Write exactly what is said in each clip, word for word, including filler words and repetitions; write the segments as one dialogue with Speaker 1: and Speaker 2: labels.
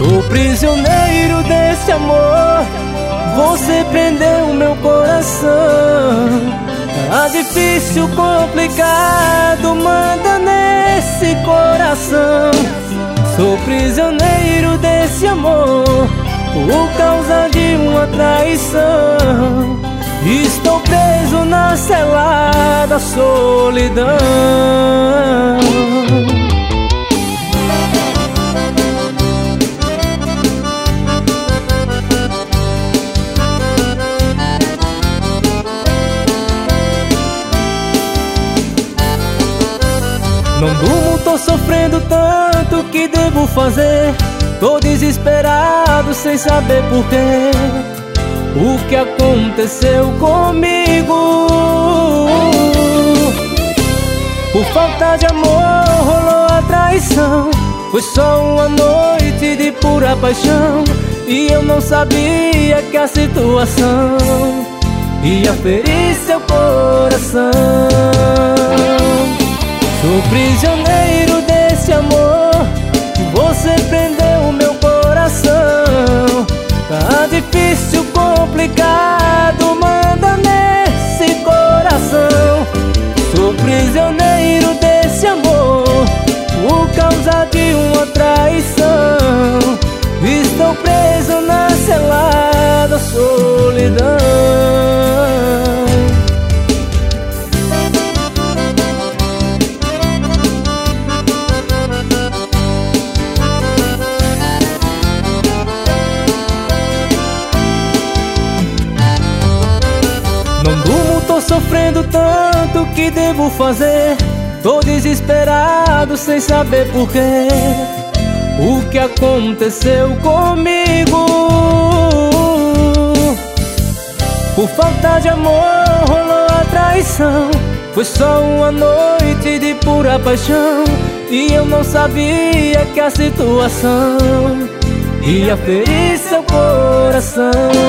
Speaker 1: Sou prisioneiro desse amor, você prendeu meu coração. Tá difícil, complicado, manda nesse coração. Sou prisioneiro desse amor, por causa de uma traição. Estou preso na cela da solidão. Não durmo, tô sofrendo tanto, que devo fazer? Tô desesperado, sem saber porquê. O que aconteceu comigo? Por falta de amor rolou a traição. Foi só uma noite de pura paixão, e eu não sabia que a situação ia ferir seu coração. Sou prisioneiro desse amor, você prendeu meu coração. Tá difícil, complicado, manda nesse coração. Sou prisioneiro desse amor, por causa de uma traição. Estou preso na cela da solidão. Não durmo, tô sofrendo tanto, que devo fazer? Tô desesperado, sem saber porquê. O que aconteceu comigo? Por falta de amor rolou a traição. Foi só uma noite de pura paixão, e eu não sabia que a situação ia ferir seu coração.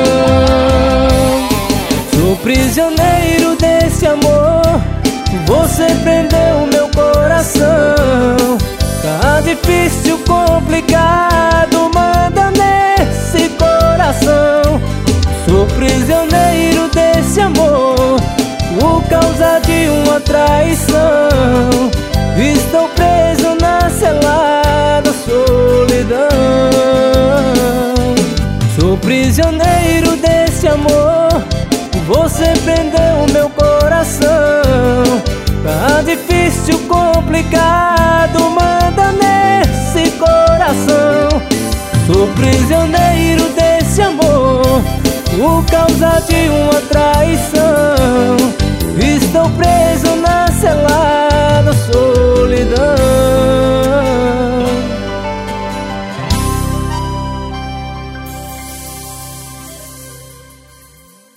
Speaker 1: Sou prisioneiro desse amor, você prendeu meu coração. Tá difícil, complicado, manda nesse coração. Sou prisioneiro desse amor, por causa de uma traição. Estou preso na cela da solidão. Sou prisioneiro desse amor, você prendeu meu coração. Tá difícil, complicado, manda nesse coração. Sou prisioneiro desse amor, por causa de uma traição. Estou preso